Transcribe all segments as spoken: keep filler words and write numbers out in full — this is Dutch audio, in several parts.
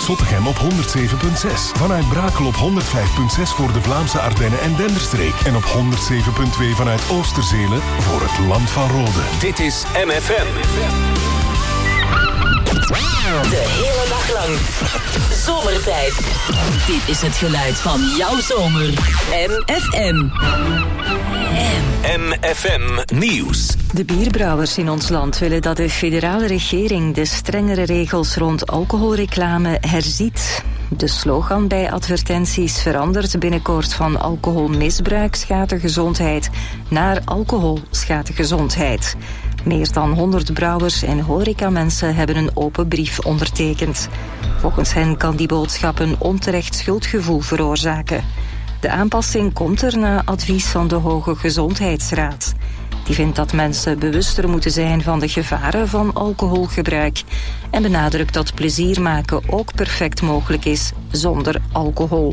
Zottegem op honderd zeven komma zes. Vanuit Brakel op honderd vijf komma zes voor de Vlaamse Ardennen en Denderstreek. En op honderd zeven komma twee vanuit Oosterzelen voor het Land van Rode. Dit is M F M. De hele dag lang. Zomertijd. Dit is het geluid van jouw zomer. M F M. M F M Nieuws. De bierbrouwers in ons land willen dat de federale regering de strengere regels rond alcoholreclame herziet. De slogan bij advertenties verandert binnenkort van alcoholmisbruik schaadt de gezondheid naar alcohol schaadt de gezondheid. Meer dan honderd brouwers en horecamensen hebben een open brief ondertekend. Volgens hen kan die boodschap een onterecht schuldgevoel veroorzaken. De aanpassing komt er na advies van de Hoge Gezondheidsraad. Die vindt dat mensen bewuster moeten zijn van de gevaren van alcoholgebruik en benadrukt dat plezier maken ook perfect mogelijk is zonder alcohol.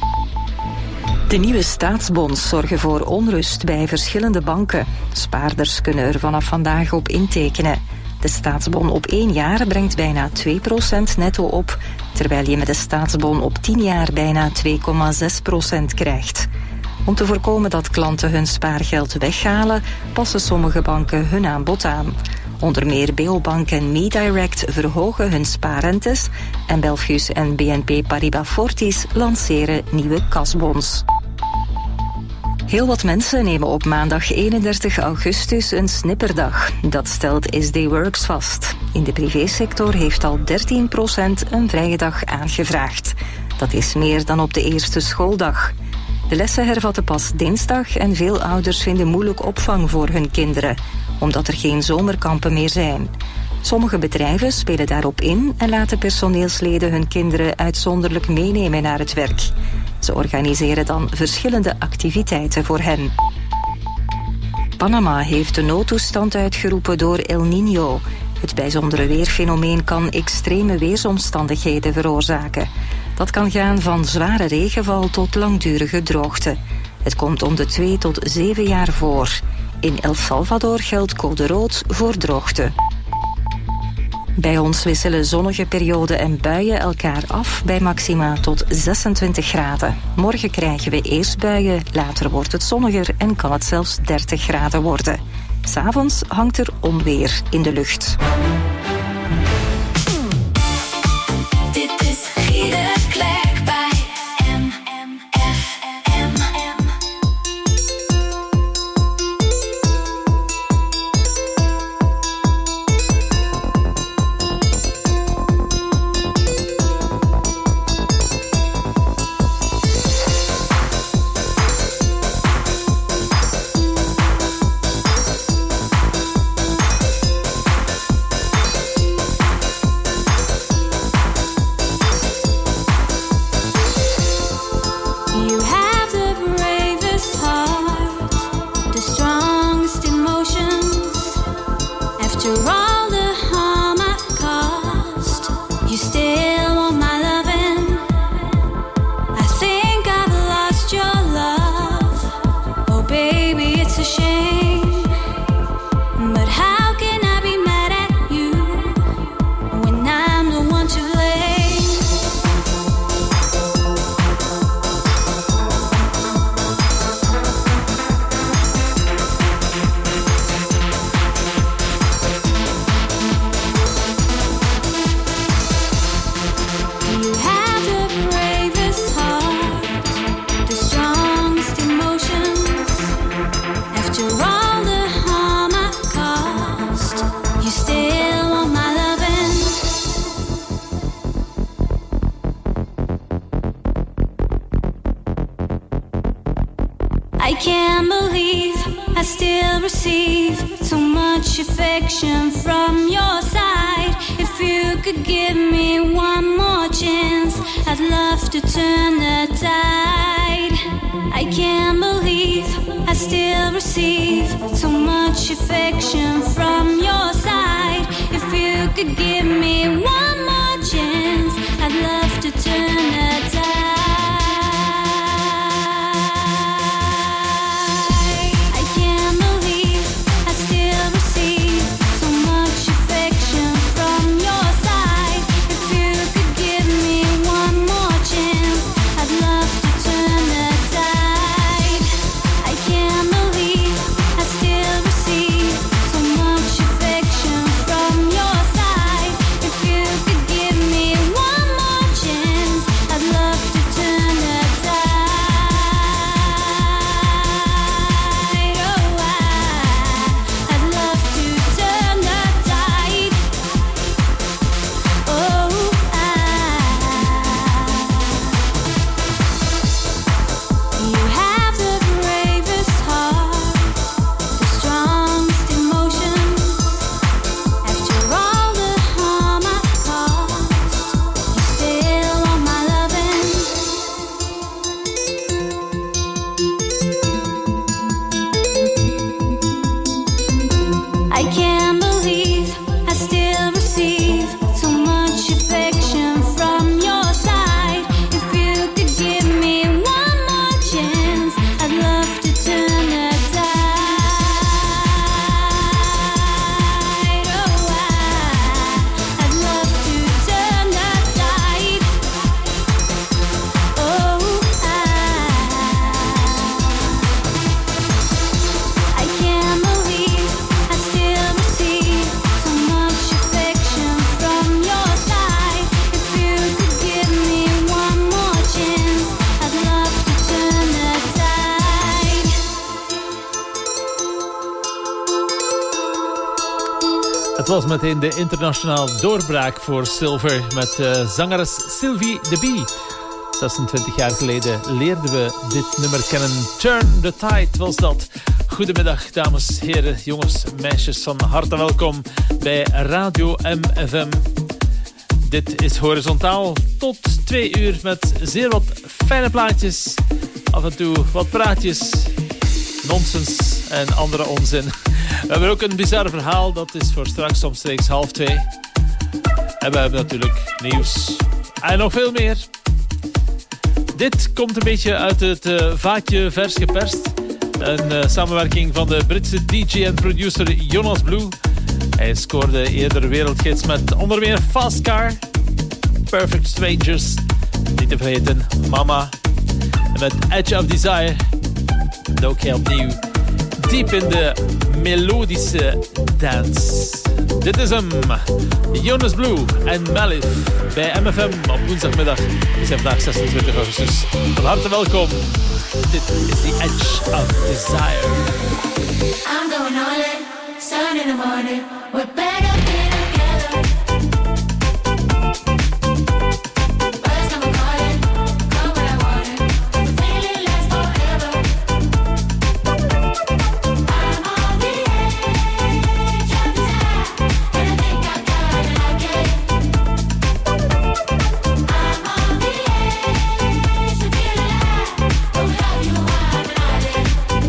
De nieuwe staatsbonds zorgen voor onrust bij verschillende banken. Spaarders kunnen er vanaf vandaag op intekenen. De staatsbon op één jaar brengt bijna twee procent netto op, terwijl je met de staatsbon op tien jaar bijna twee komma zes procent krijgt. Om te voorkomen dat klanten hun spaargeld weghalen, passen sommige banken hun aanbod aan. Onder meer Beobank en MeDirect verhogen hun spaarrentes en Belfius en B N P Paribas Fortis lanceren nieuwe kasbons. Heel wat mensen nemen op maandag eenendertig augustus een snipperdag. Dat stelt S D Works vast. In de privésector heeft al dertien procent een vrije dag aangevraagd. Dat is meer dan op de eerste schooldag. De lessen hervatten pas dinsdag en veel ouders vinden moeilijk opvang voor hun kinderen, omdat er geen zomerkampen meer zijn. Sommige bedrijven spelen daarop in en laten personeelsleden hun kinderen uitzonderlijk meenemen naar het werk. Ze organiseren dan verschillende activiteiten voor hen. Panama heeft de noodtoestand uitgeroepen door El Niño. Het bijzondere weerfenomeen kan extreme weersomstandigheden veroorzaken. Dat kan gaan van zware regenval tot langdurige droogte. Het komt om de twee tot zeven jaar voor. In El Salvador geldt code rood voor droogte. Bij ons wisselen zonnige perioden en buien elkaar af bij maxima tot zesentwintig graden. Morgen krijgen we eerst buien, later wordt het zonniger en kan het zelfs dertig graden worden. 'S Avonds hangt er onweer in de lucht. Dit is Giede Klerk bij M F M. I can't believe I still receive so much affection from your side. If you could give me one more chance, I'd love to turn the tide. I can't believe I still receive so much affection from your side. If you could give me one more chance, I'd love to turn the tide. Me Het was meteen de internationaal doorbraak voor Silver met uh, zangeres Sylvie de Bie. zesentwintig jaar geleden leerden we dit nummer kennen. Turn the Tide was dat. Goedemiddag dames, heren, jongens, meisjes, van harte welkom bij Radio M F M. Dit is horizontaal tot twee uur met zeer wat fijne plaatjes. Af en toe wat praatjes, nonsens en andere onzin. We hebben ook een bizar verhaal, dat is voor straks omstreeks half twee. En we hebben natuurlijk nieuws en nog veel meer. Dit komt een beetje uit het uh, vaatje vers geperst. Een uh, samenwerking van de Britse D J en producer Jonas Blue. Hij scoorde eerder wereldhits met onder meer Fast Car, Perfect Strangers, niet te vergeten Mama. En met Edge of Desire, en ook heel opnieuw, diep in de melodische dance. Dit is hem, Jonas Blue en Malif bij M F M op woensdagmiddag. We zijn vandaag zesentwintig augustus. Van harte welkom. Dit is The Edge of Desire. I'm going all in, sun in the morning. We're better than together. Birds come calling, come when I want it. The feeling lasts forever. I'm on the edge of desire, and I think I got it like it. I'm on the edge to feel alive, but without you I'm an island.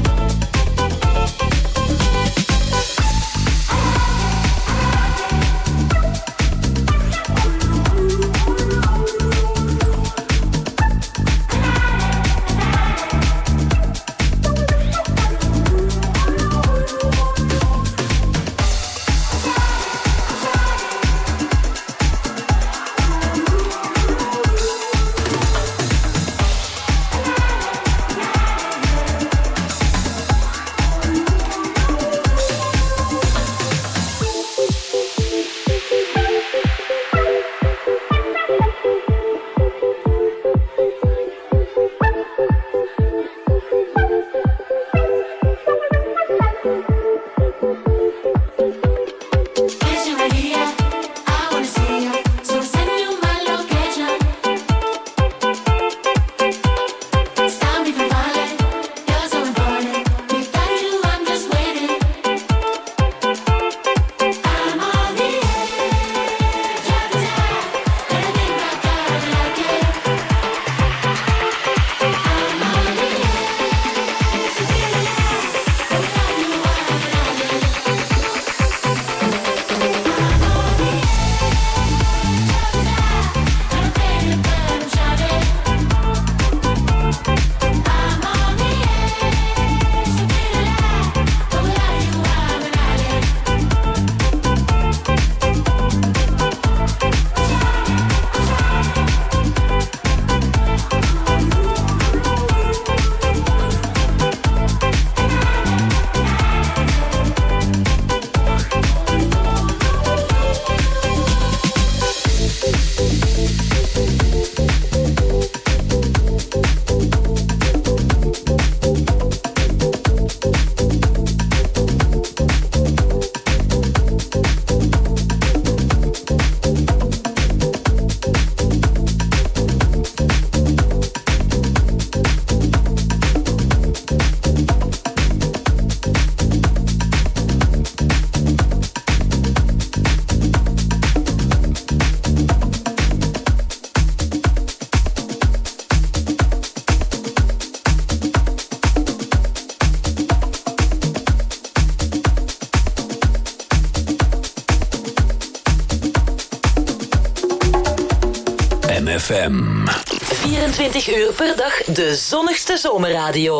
F M. vierentwintig uur per dag de zonnigste zomerradio.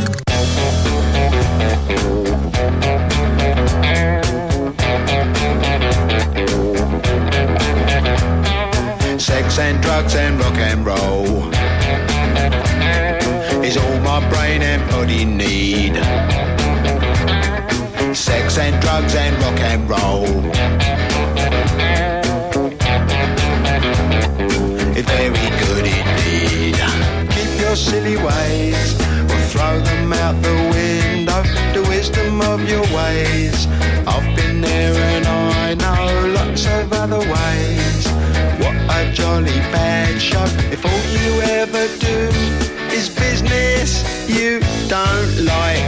Sex and drugs and rock and roll is all my brain and body need. Sex and drugs and rock and roll. It's very good indeed. Keep your silly ways or throw them out the window. The wisdom of your ways, I've been there and I know. other ways. What a jolly bad show. If all you ever do is business you don't like.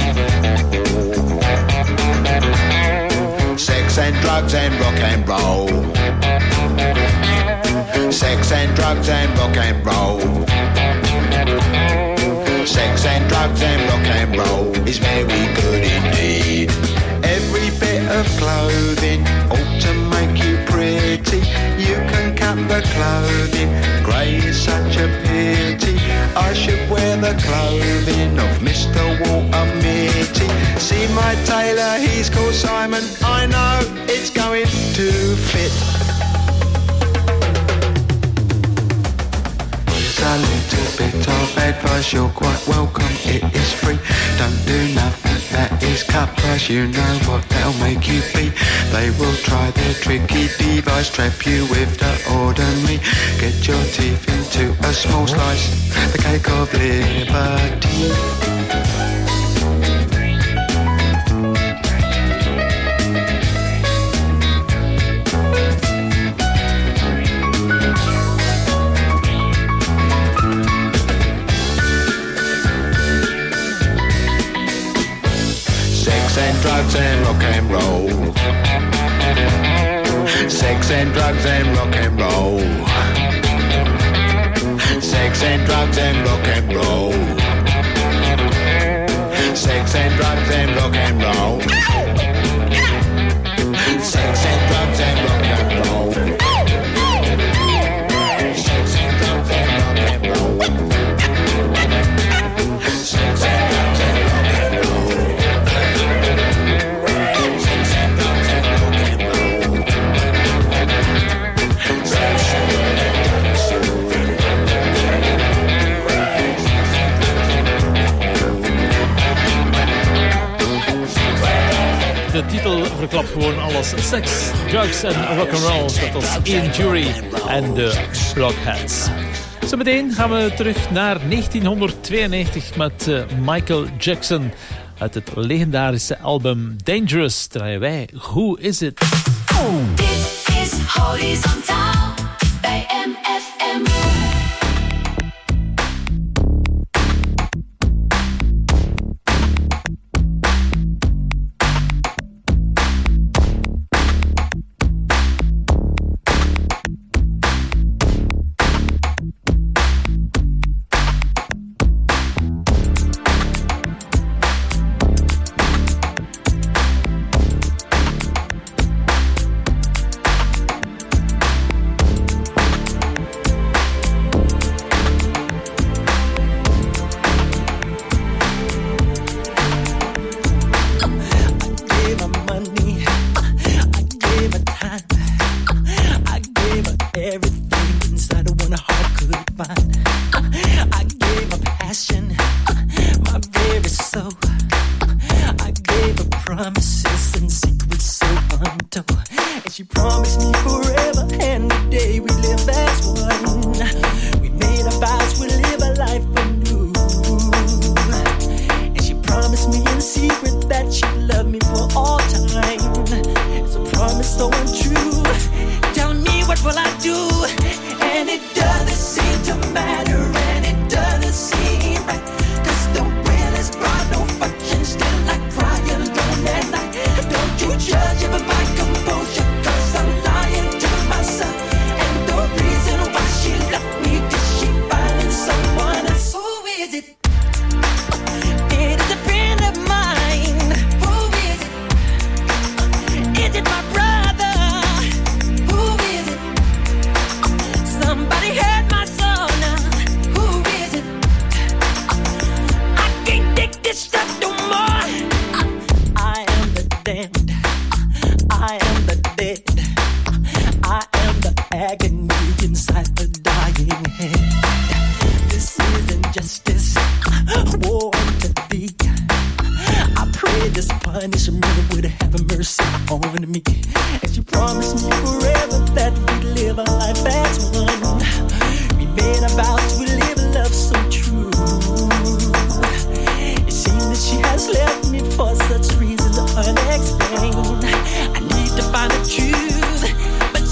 Sex and drugs and rock and roll. Sex and drugs and rock and roll. Sex and drugs and rock and roll is very good indeed. Every bit of clothing ought to make you pretty. You can cut the clothing, grey is such a pity. I should wear the clothing of Mister Walter Mitty. See my tailor, he's called Simon. I know it's going to fit. A little bit of advice, you're quite welcome, it is free. Don't do nothing that is cut price, you know what they'll make you be. They will try their tricky device, trap you with the ordinary. Get your teeth into a small slice, the cake of liberty. Drugs and rock and roll. Sex and drugs and rock and roll. Sex and drugs and rock and roll. Sex and drugs and rock and roll. Sex and drugs and rock and roll. Sex and drugs and rock and roll. Sex and drugs and rock and roll. De titel verklapt gewoon alles. Sex, drugs en rock'n'roll. Dat was Ian Jury en de Blockheads. Zometeen gaan we terug naar negentienhonderdtweeënnegentig met uh, Michael Jackson. Uit het legendarische album Dangerous draaien wij Who Is It? Dit is Horizontaal bij M F M. Unexplained. I need to find the truth, but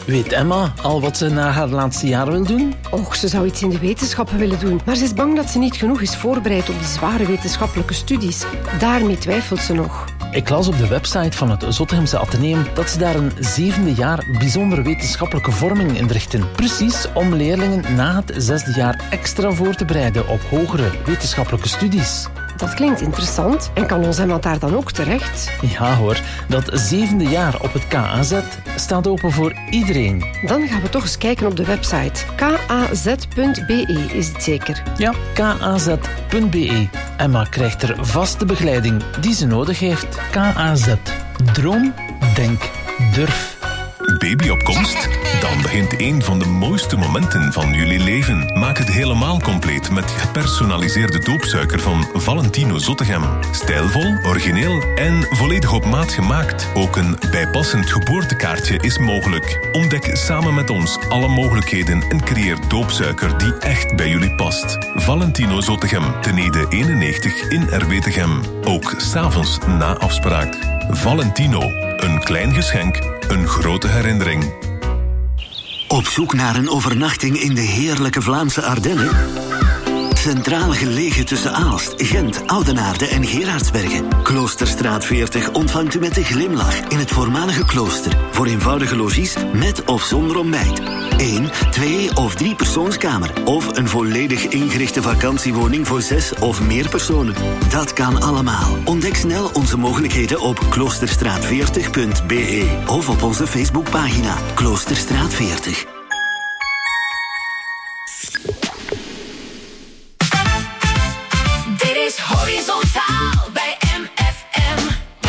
Weet Emma al wat ze na haar laatste jaar wil doen? Och, ze zou iets in de wetenschappen willen doen. Maar ze is bang dat ze niet genoeg is voorbereid op die zware wetenschappelijke studies. Daarmee twijfelt ze nog. Ik las op de website van het Zottegemse Atheneum dat ze daar een zevende jaar bijzondere wetenschappelijke vorming inrichten. Precies om leerlingen na het zesde jaar extra voor te bereiden op hogere wetenschappelijke studies. Dat klinkt interessant. En kan ons Emma daar dan ook terecht? Ja hoor, dat zevende jaar op het K A Z staat open voor iedereen. Dan gaan we toch eens kijken op de website. k a z punt b e is het zeker? Ja, k a z punt b e. Emma krijgt er vast de begeleiding die ze nodig heeft. K A Z. Droom, denk, durf. Baby op komst? Dan begint een van de mooiste momenten van jullie leven. Maak het helemaal compleet met gepersonaliseerde doopsuiker van Valentino Zottegem. Stijlvol, origineel en volledig op maat gemaakt. Ook een bijpassend geboortekaartje is mogelijk. Ontdek samen met ons alle mogelijkheden en creëer doopsuiker die echt bij jullie past. Valentino Zottegem, ten Ede eenennegentig in Erwetegem. Ook 's avonds na afspraak. Valentino, een klein geschenk, een grote herinnering. Op zoek naar een overnachting in de heerlijke Vlaamse Ardennen? Centraal gelegen tussen Aalst, Gent, Oudenaarde en Gerardsbergen. Kloosterstraat veertig ontvangt u met een glimlach in het voormalige klooster. Voor eenvoudige logies met of zonder ontbijt. Eén, twee of drie persoonskamer. Of een volledig ingerichte vakantiewoning voor zes of meer personen. Dat kan allemaal. Ontdek snel onze mogelijkheden op kloosterstraat veertig punt b e of op onze Facebookpagina Kloosterstraat veertig. Dit is Horizontaal bij M F M.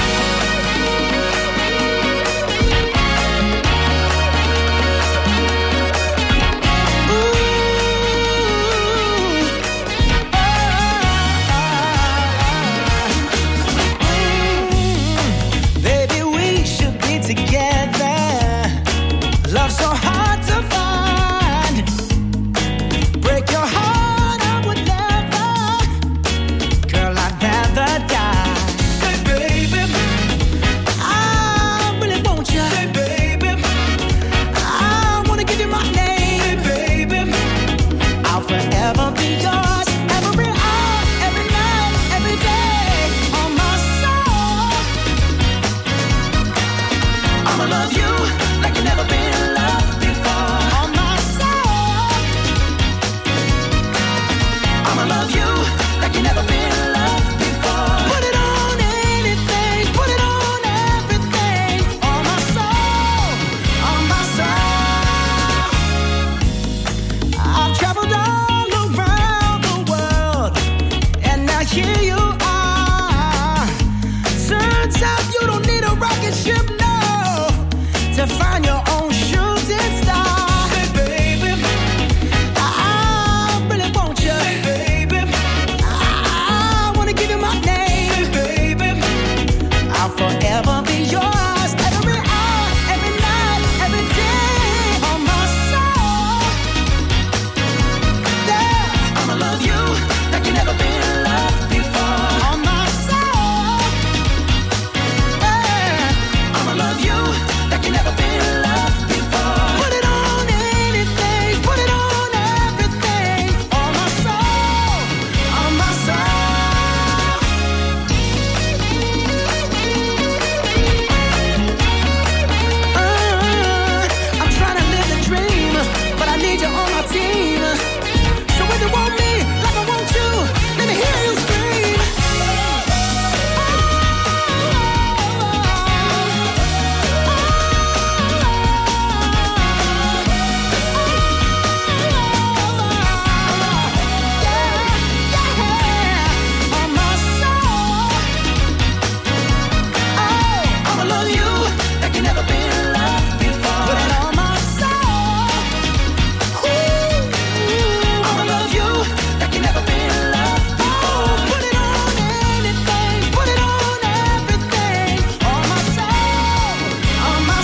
Baby, we should be together. Love so hard to find. Break your heart, I would never. Girl, I'd rather die. Hey, baby, I really want you. Hey, baby, I wanna give you my name. Hey, baby, I'll forever be yours. Every hour, every night, every day. On my soul, I'ma love you like you never been loved before. On my soul, I'ma love you like you never been loved before. Put it on anything, put it on everything. On my soul, on my soul. I've traveled all around the world, and now here you are. Turns out you don't need a rocket ship, no, to find your own shooting star. Hey, baby, I, I really want you. Hey, baby, I, I wanna give you my name. Hey, baby, I'll forever be yours. Every hour, every night, every day. On my soul, yeah, I'ma love you like you never been loved before. On my soul, yeah, I'ma love you like you never been loved before. Put it on anything, put it on everything. On my soul, on my soul. Uh, I'm trying to live the dream, but I need you on my team. So if you want me like I want you, let me hear you scream. On my soul, oh, I'ma love you like you never been loved before. Put it on my soul, ooh, I'ma love you like you never been loved before. Put it on anything, put it on everything. On my soul, on my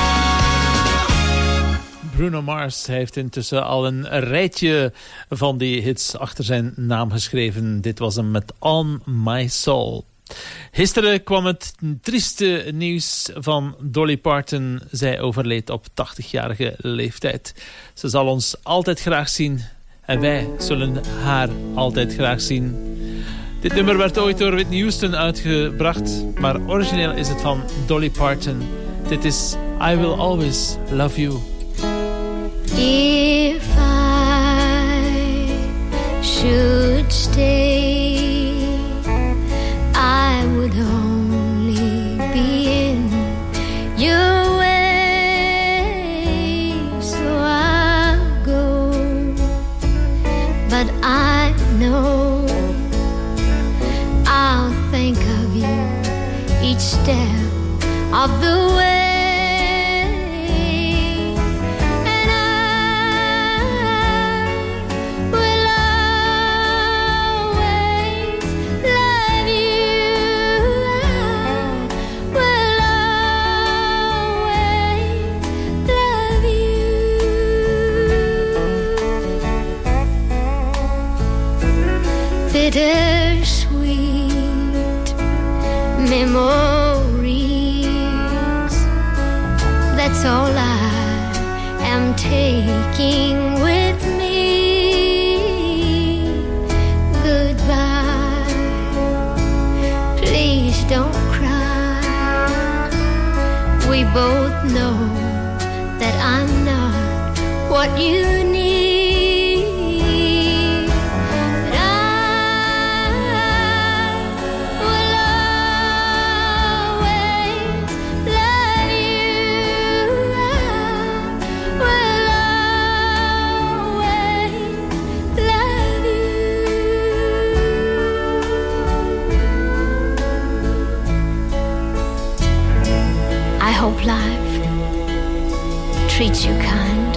soul. Bruno Mars heeft intussen al een rijtje van die hits achter zijn naam geschreven. Dit was hem met On My Soul. Gisteren kwam het trieste nieuws van Dolly Parton. Zij overleed op tachtigjarige leeftijd. Ze zal ons altijd graag zien en wij zullen haar altijd graag zien. Dit nummer werd ooit door Whitney Houston uitgebracht, maar origineel is het van Dolly Parton. Dit is I Will Always Love You. If I should stay, I would only be in your way, so I'll go. But I know I'll think of you each step of the way. Bittersweet memories, that's all I am taking with me. Goodbye, please don't cry. We both know that I'm not what you need. Hope life treats you kind,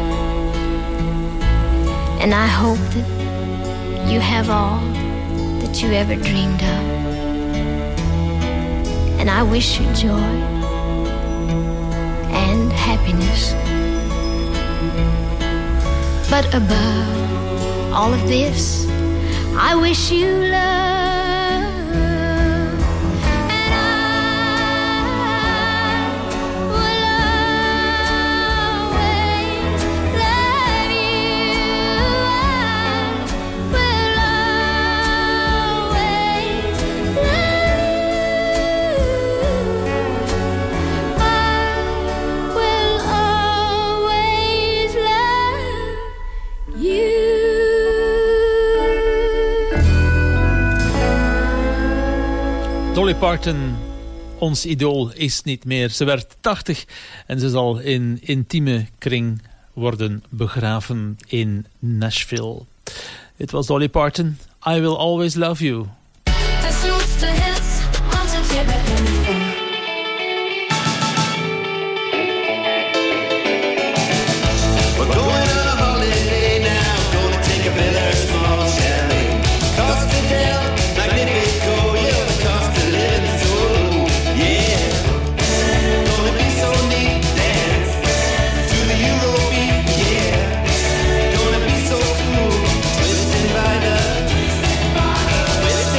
and I hope that you have all that you ever dreamed of, and I wish you joy and happiness. But above all of this, I wish you love. Dolly Parton, ons idool, is niet meer. Ze werd tachtig en ze zal in intieme kring worden begraven in Nashville. Dit was Dolly Parton, I Will Always Love You. We're going on a holiday now, gonna take a villa, small chalet. Costadale, Magnifico, yeah, the cost of living so low, yeah. Gonna be so neat, dance to the Eurobeat, yeah. Gonna be so cool, twisting by the, twisting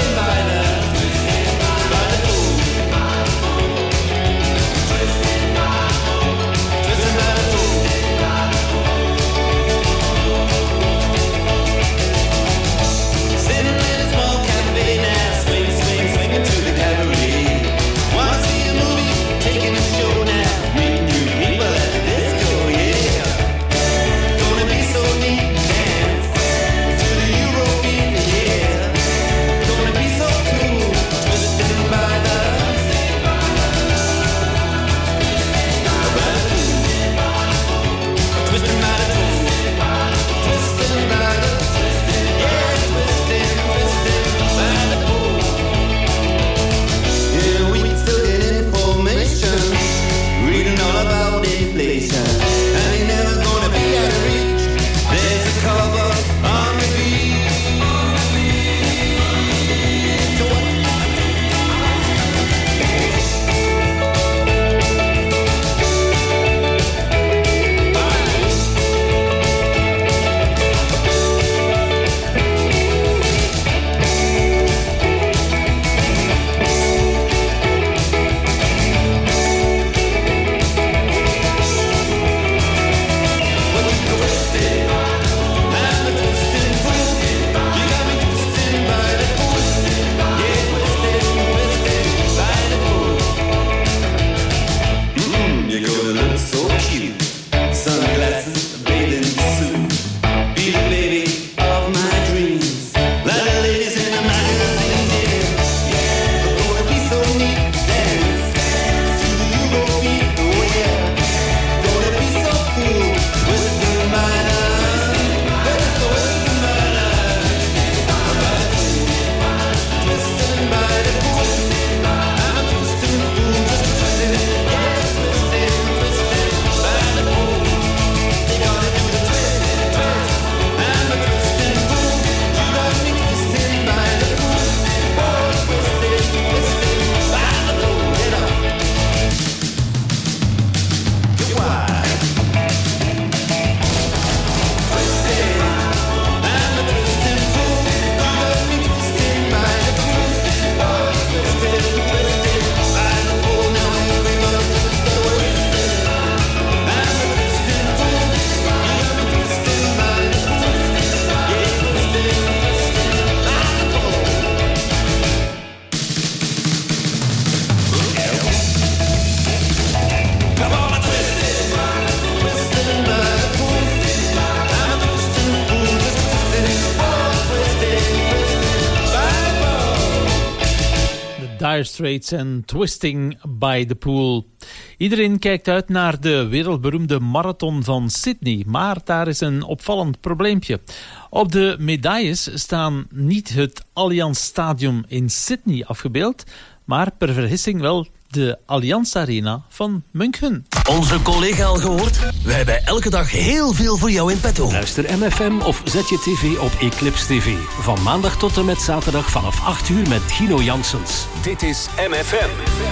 Dire Straits en Twisting by the Pool. Iedereen kijkt uit naar de wereldberoemde marathon van Sydney, maar daar is een opvallend probleempje. Op de medailles staan niet het Allianz Stadium in Sydney afgebeeld, maar per vergissing wel de Allianz Arena van München. Onze collega al gehoord? We hebben elke dag heel veel voor jou in petto. Luister M F M of zet je tv op Eclipse T V. Van maandag tot en met zaterdag vanaf acht uur met Gino Janssens. Dit is M F M.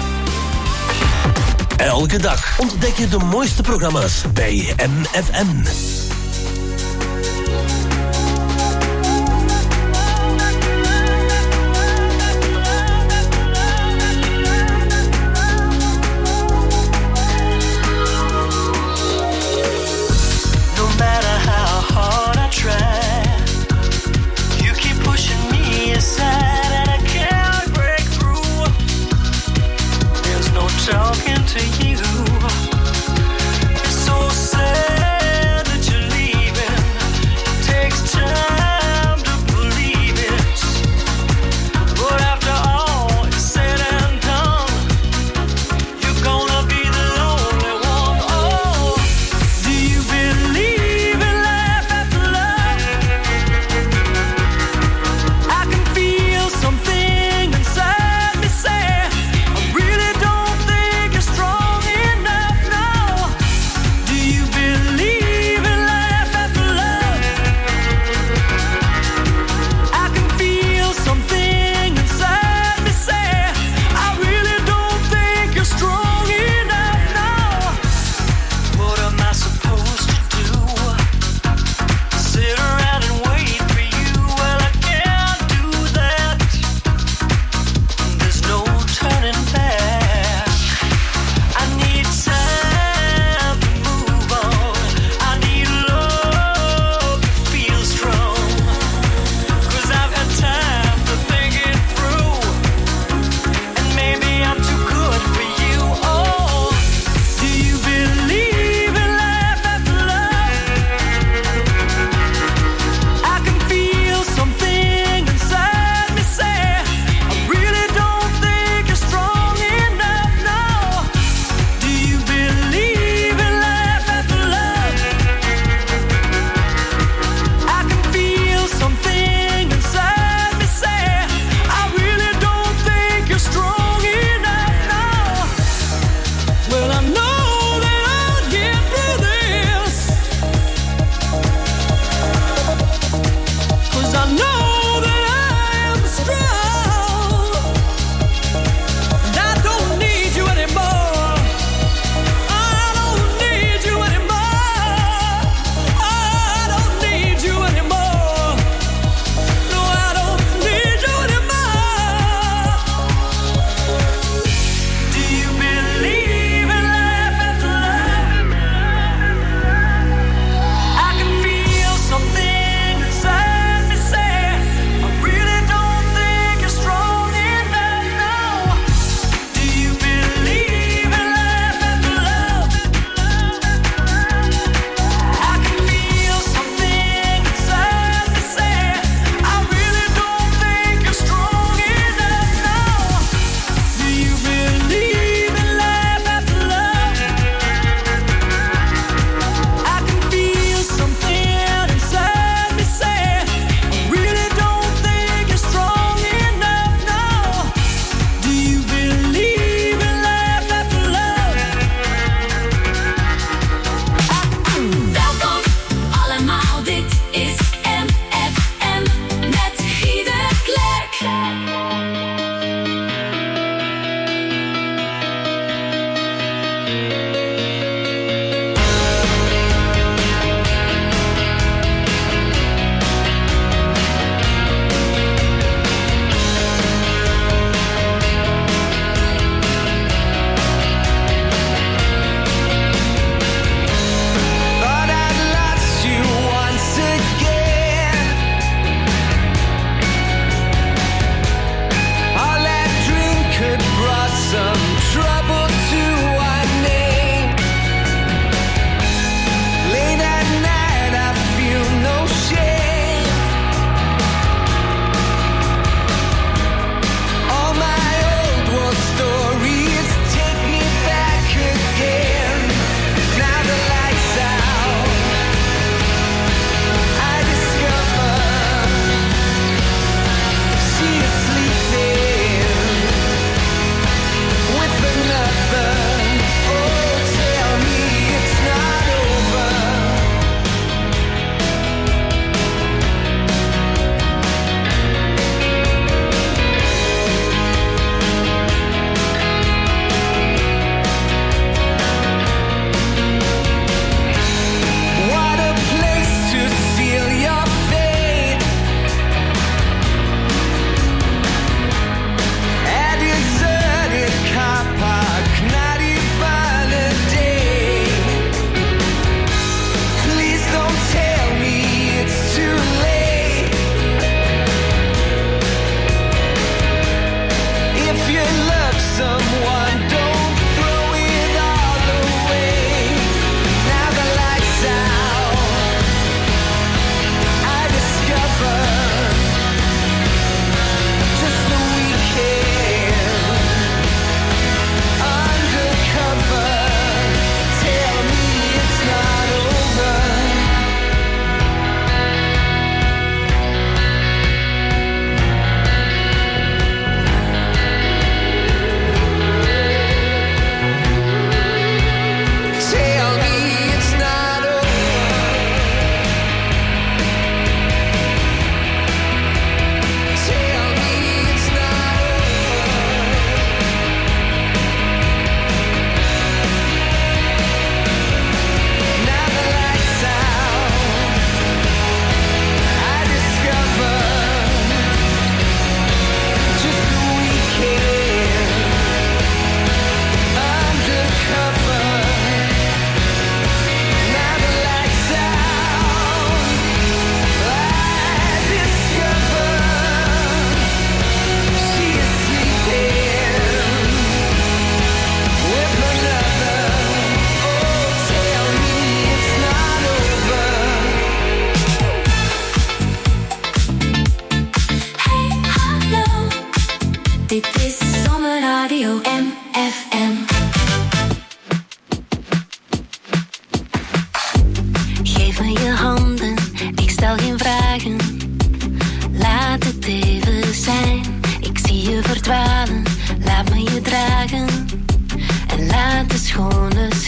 Elke dag ontdek je de mooiste programma's bij M F M. Talking to you, it's so sad that you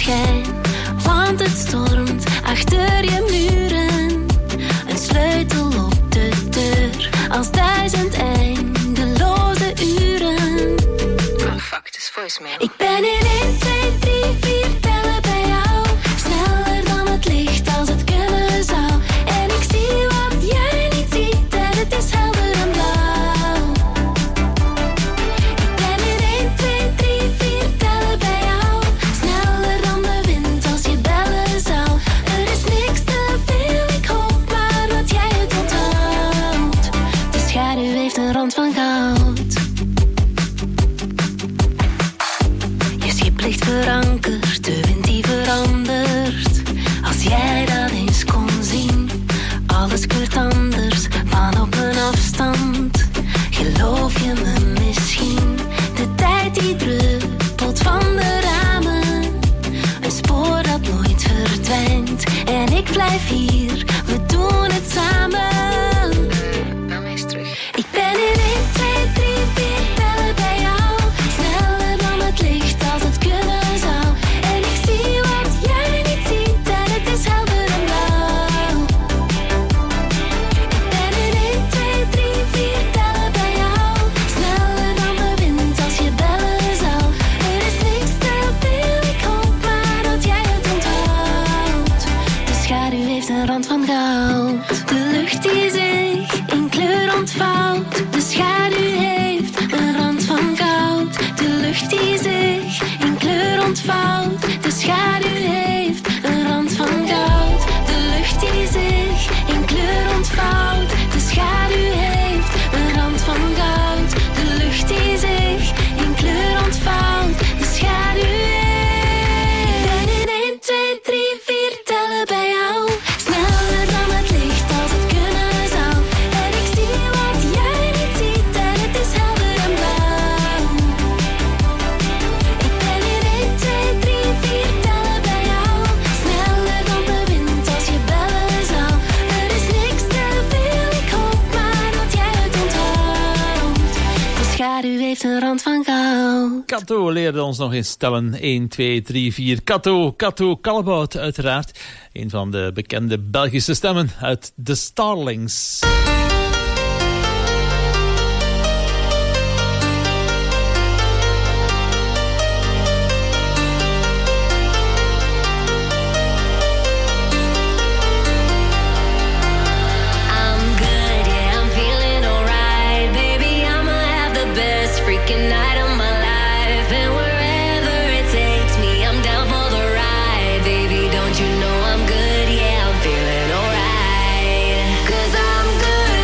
zonneschijn. Want het stormt achter je muren. Een sleutel op de deur. Als duizend eindeloze uren. Oh fuck, het is voicemail. Ik ben in één, twee, drie, vier tellen bij jou. Sneller dan het licht als het kunnen zou. En ik zie wat jij niet ziet en het is helder en blauw. Ik ben in één, twee, drie, vier tellen bij jou. Sneller dan de wind als je bellen zou. Er is niks te veel, ik hoop maar dat jij het onthoudt. De schaduw heeft een rand van goud. Je schip ligt verankerd, de wind die verandert. Als jij dat eens kon zien, alles kleurt anders van op een afstand. Geloof je me misschien? De tijd die druppelt van de ramen. Een spoor dat nooit verdwijnt. En ik blijf hier, we doen het samen. Bel mij eens terug. Ik ben in één, twee, drie, vier tellen bij jou. Sneller dan het licht als het kunnen zou. En ik zie wat jij niet ziet en het is helder en blauw. Ik ben in één, twee, drie, vier tellen bij jou. Sneller dan de wind als je bellen zou. Er is niks te veel, ik hoop maar dat jij het onthoudt. De schaduw heeft een rand van goud. De lucht die zich in kleur ontvouwt. De schaduw heeft een rand van goud. De lucht die zich in kleur ontvouwt. De schaduw heeft een rand van goud. De lucht die zich in kleur ontvouwt. De schaduw heeft een rand van goud. De lucht die zich in kleur ontvouwt. De schaduw heeft. Ik ben in één, twee, drie, vier tellen bij jou. Sneller dan het licht als het kunnen zou. En ik zie wat jij niet ziet en het is helder en blauw. Ik ben in één, twee, drie, vier tellen bij jou. Sneller dan de wind als je bellen zou. Er is niks te veel, ik hoop maar dat jij het onthoudt. De schaduw heeft een rand van goud. Kato leerde ons nog eens tellen. één, twee, drie, vier. Kato, Kato Kalebout uiteraard. Een van de bekende Belgische stemmen uit The Starlings. I'm good, yeah, I'm feeling alright. Baby, I'ma have the best freaking night of my life. And wherever it takes me, I'm down for the ride. Baby, don't you know I'm good, yeah, I'm feeling alright. 'Cause I'm good.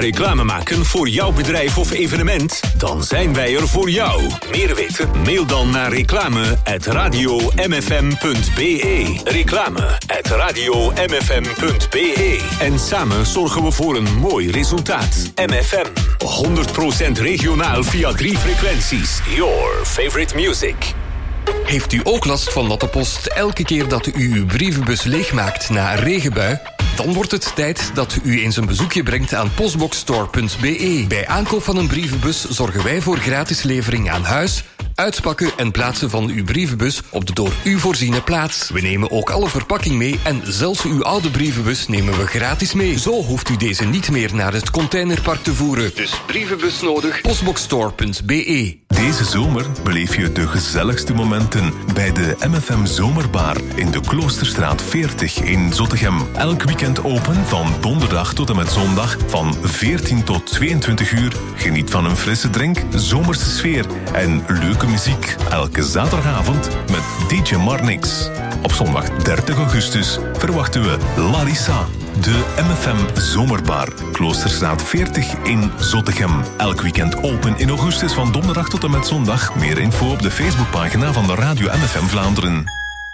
reclame maken voor jouw bedrijf of evenement? Dan zijn wij er voor jou. Meer weten? Mail dan naar reclame at radio m f m punt b e. Reclame at radio m f m punt b e. En samen zorgen we voor een mooi resultaat. M F M, honderd procent regionaal via drie frequenties. Your favorite music. Heeft u ook last van natte post elke keer dat u uw brievenbus leegmaakt na een regenbui? Dan wordt het tijd dat u eens een bezoekje brengt aan postboxstore punt b e. Bij aankoop van een brievenbus zorgen wij voor gratis levering aan huis, uitpakken en plaatsen van uw brievenbus op de door u voorziene plaats. We nemen ook alle verpakking mee en zelfs uw oude brievenbus nemen we gratis mee. Zo hoeft u deze niet meer naar het containerpark te voeren. Dus brievenbus nodig, postboxstore punt b e. Deze zomer beleef je de gezelligste momenten bij de M F M Zomerbar in de Kloosterstraat veertig in Zottegem. Elk weekend open van donderdag tot en met zondag van veertien tot tweeëntwintig uur. Geniet van een frisse drink, zomerse sfeer en leuke muziek. Elke zaterdagavond met D J Marnix. Op zondag dertig augustus verwachten we Larissa. De M F M Zomerbar, Kloosterstraat veertig in Zottegem. Elk weekend open in augustus van donderdag tot en met zondag. Meer info op de Facebookpagina van de Radio M F M Vlaanderen.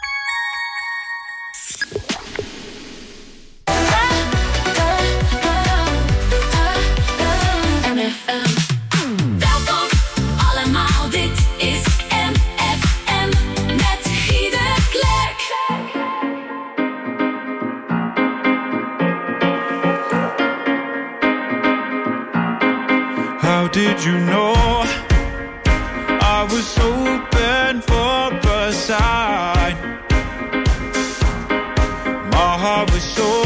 Welkom allemaal, dit is M F M met Guy de Klerk. How did you know I was open for a sign? My heart was so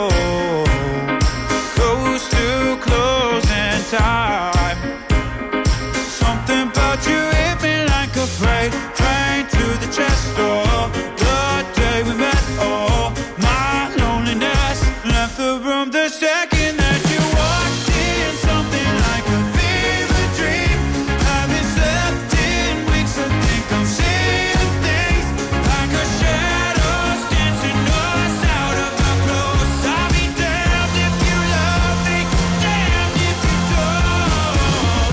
close to closing time. Something about you hit me like a freight train to the chest door. The day we met, oh, my loneliness left the room the second that you walked in. Something like a fever dream. Haven't slept in weeks. I think I'm seeing things like a shadows dancing us out of our clothes. I'll be damned if you love me, damned if you don't.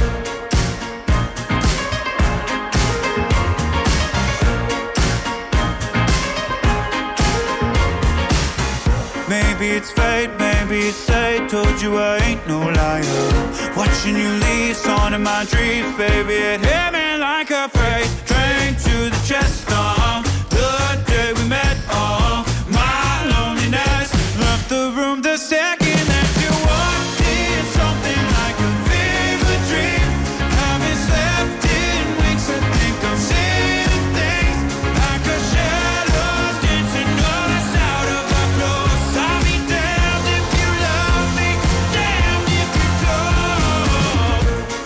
Maybe it's fate, maybe it's fate. Told you I ain't no liar. Watching you leave, song in my dreams, baby. It hit me like a freight train to the chest. Uh, the day we met, uh, my loneliness left the room the second that you walked in. Something like a fever dream. Haven't slept in weeks. I think I'm seeing things like a shadow dancing us out of our clothes. I'll be damned if you love me, damned if you don't.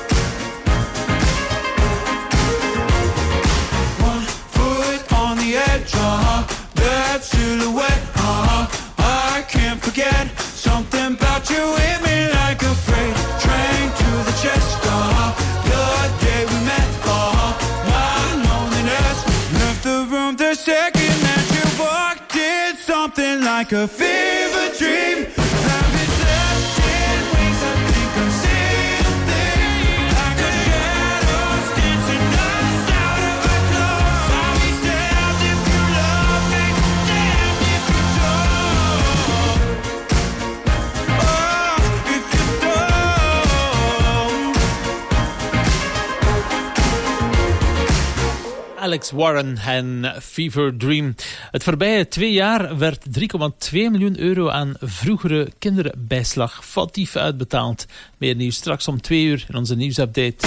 One foot on the edge, uh-huh. That silhouette, uh-huh. I can't forget something about you hit me like a freight train to the chest, uh-huh. The day we met, uh-huh. My loneliness left the room the second that you walked in. Something like a fever dream. Haven't slept in weeks. I think I'm seeing things like a shadows dancing us out of our clothes. I'll be damned if you love me, damned if you don't. Oh, if you don't. Alex Warren en Fever Dream. Het voorbije twee jaar werd drie komma twee miljoen euro aan vroegere kinderbijslag foutief uitbetaald. Meer nieuws straks om twee uur in onze nieuwsupdate.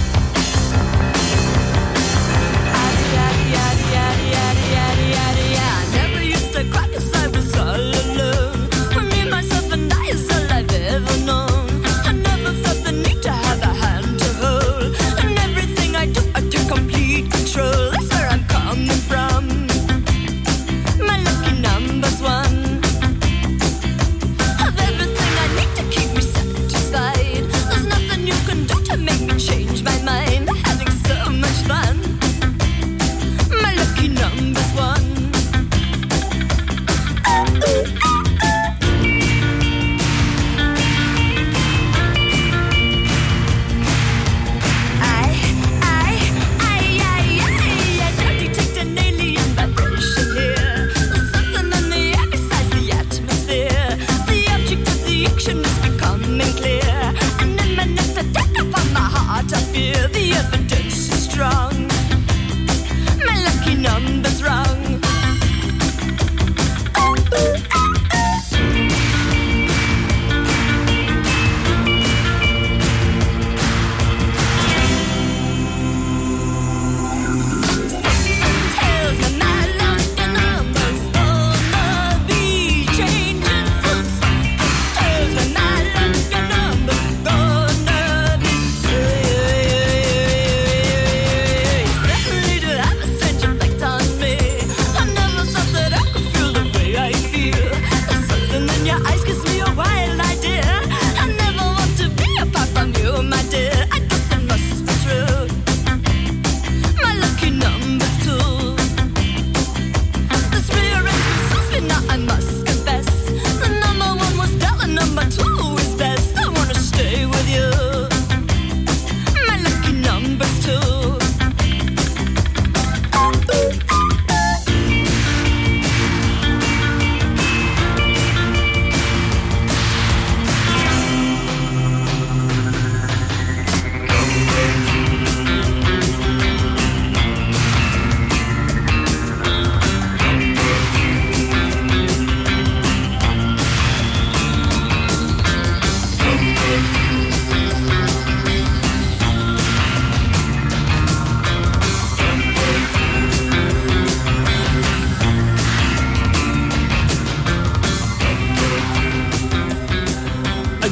Never used to cry 'cause I was all alone. For me, myself and I is all I've ever known. I never felt the need to have a hand to hold. And everything I do, I take complete control. That's where I'm coming from. My lucky number's one. Of everything I need to keep me satisfied. There's nothing you can do to make me change my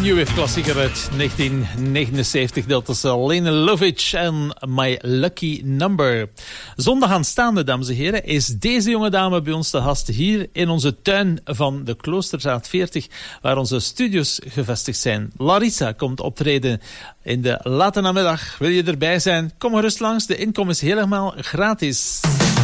New Wave klassieker uit negentien negenenzeventig. Dat is Lene Lovitch en My Lucky Number. Zondag aanstaande, dames en heren, is deze jonge dame bij ons te gast hier in onze tuin van de Kloosterstraat veertig, waar onze studios gevestigd zijn. Larissa komt optreden in de late namiddag. Wil je erbij zijn? Kom gerust langs. De inkom is helemaal gratis.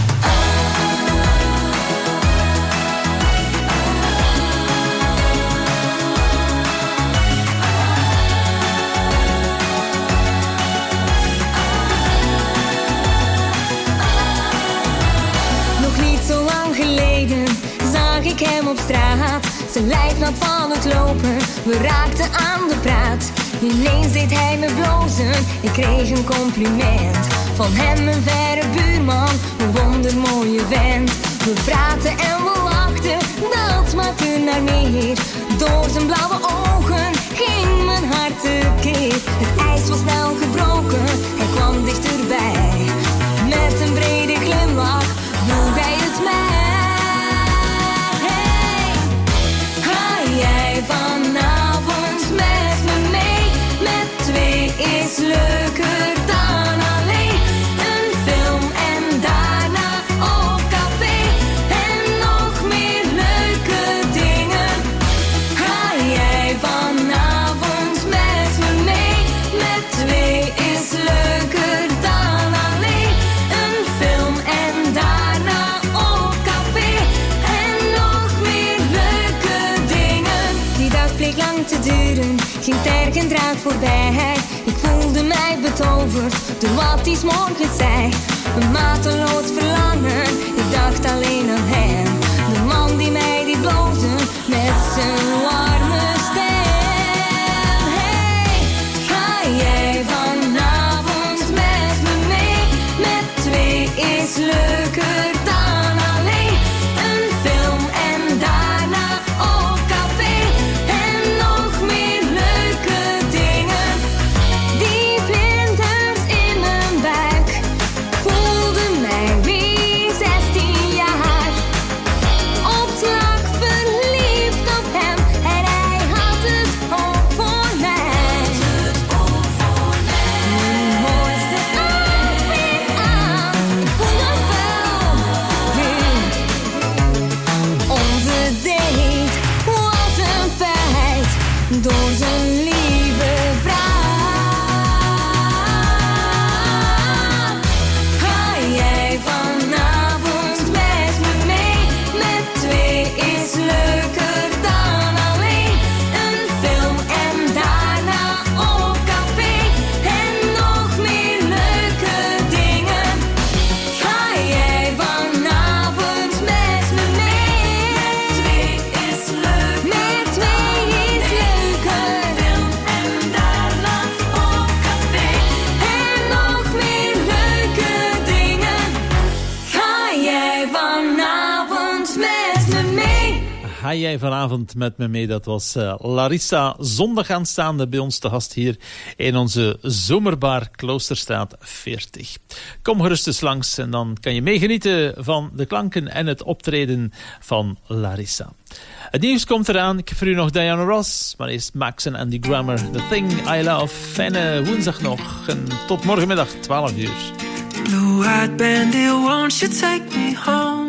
Ik hem op straat, zijn lijf nat van het lopen. We raakten aan de praat. Ineens deed hij me blozen. Ik kreeg een compliment van hem, een verre buurman, een wondermooie vent. We praten en we lachten, dat smaakte naar meer. Door zijn blauwe ogen ging mijn hart tekeer. Het ijs was snel gebroken, hij kwam dichterbij. Met een brede glimlach vroeg hij het mij. Vanavond met me mee, met twee is leuker dan alleen. Een film en daarna op café en nog meer leuke dingen. Ga jij vanavond met me mee, met twee is leuker dan alleen. Een film en daarna op café en nog meer leuke dingen. Die dag bleek lang te duren, ging tergend raad voorbij. Ik voelde mij betoverd door wat die 's morgens zei. Een mateloos verlangen, ik dacht alleen aan hem. De man die mij deed blozen met zijn warme stem. Hey, ga jij vanavond met me mee? Met twee is leuker dan alleen. Een film en daarna op café en nog meer leuke dingen. Die vlinders in mijn buik voelden mij wie zestien jaar. Op slag verliefd op hem en hij had het ook voor mij. Mijn mooiste outfit aan, ik voel hem wel weer. Onze date was een feit door zijn lieve vraag. Ga jij vanavond met me mee? Met twee is leuker dan alleen. Een film en daarna op café en nog meer leuke dingen. Ga jij vanavond met me mee? Met twee is leuk. Met twee is leuker. Film en daarna op café en nog meer leuke dingen. Ga jij vanavond met me mee? Ga jij vanavond met me mee? Dat was uh, Larissa, zondag aanstaande bij ons te gast hier in onze zomerbar Kloosterstraat veertig. Kom gerust eens langs en dan kan je meegenieten van de klanken en het optreden van Larissa. Het nieuws komt eraan. Ik heb voor u nog Diana Ross, maar eerst Max en Andy Grammer. The Thing I Love. Fijne woensdag nog en tot morgenmiddag twaalf uur. Blue-eyed bandit, won't you take me home?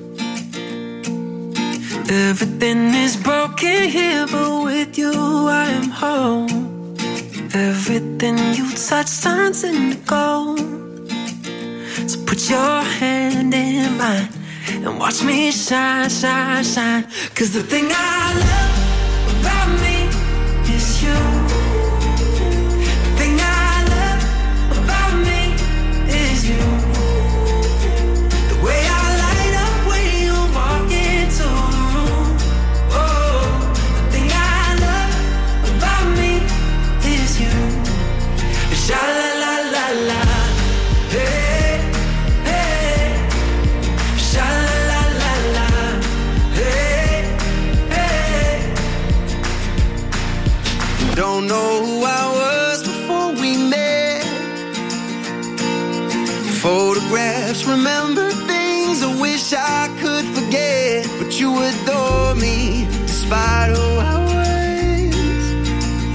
Everything is broken here, but with you I am home. Everything you touch turns into gold. So put your hand in mine and watch me shine, shine, shine. 'Cause the thing I love about me is you. The thing I love about me is you. The way I light up when you walk into the room. Oh, the thing I love about me is you. Sha la la la la. Hey, hey. Sha la la la la. Hey, hey. Don't know who I was before we met. Photographs, remember things I wish I could forget. But you adore me despite who I was.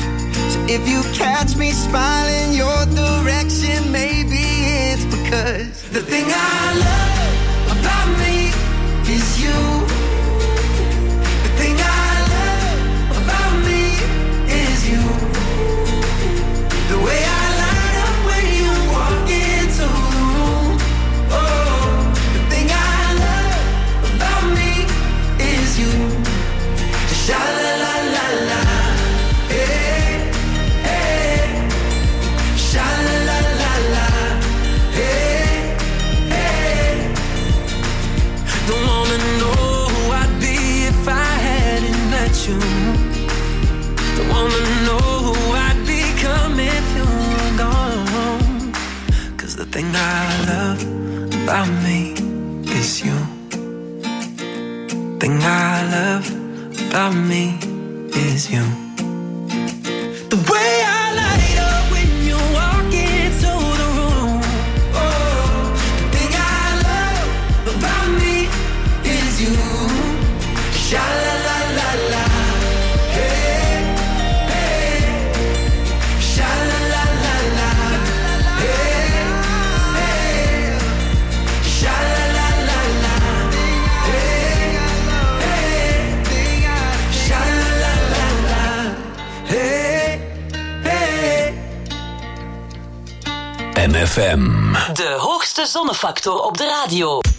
If you catch me smiling your direction, maybe it's because the thing I love about me is you. The thing I love about me is you. The way I light up when you walk into the room. Oh, the thing I love about me is you. Sha la la la la. Hey, hey. Sha la la la la. Hey, hey. Don't wanna know who I'd be if I hadn't met you. Don't wanna know who I'd become if you were gone. 'Cause the thing I love about me is you. Thing I love about me is you. The way I light up when you walk into the room. Oh, the thing I love about me is you. Sha la la la la. Hey, hey. Sha la la la la. Hey, hey. Sha la la la la. Hey, hey. Sha la la la la. Hey, hey. M F M. De hoogste zonnefactor op de radio.